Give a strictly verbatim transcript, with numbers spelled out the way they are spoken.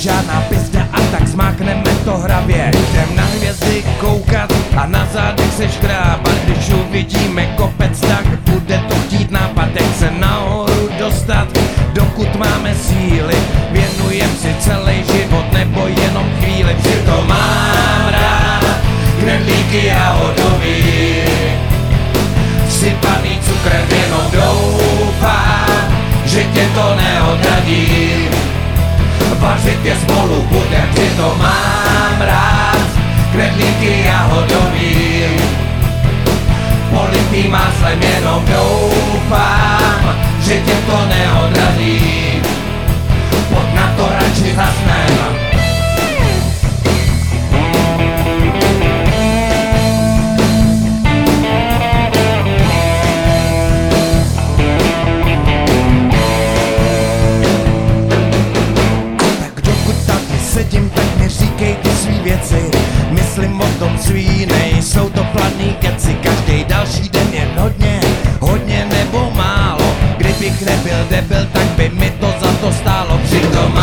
žádná pizda a tak zmákneme to hravě. Jdem na hvězdy koukat a na zádech se škrábat. Když uvidíme kopec, tak bude to chtít nápad, jak se nahoru dostat, dokud máme síly. Věnujem si celý život nebo jenom chvíli, přitom mám rád knedlíky jahodový, vsypaný cukrem, jenom doufám, že tě to neodradí. Vařit je spolu budem, přitom mám rád knedlíky jahodový, politý máslem, jenom doufám, že tě to neodradí. Pojď na to, radši zasnem. Sedím, tak mi říkej ty svý věci, myslím o tom svý, nejsou to platný keci. Každý další den je hodně, hodně nebo málo, kdybych nebyl debil, tak by mi to za to stálo. Přitom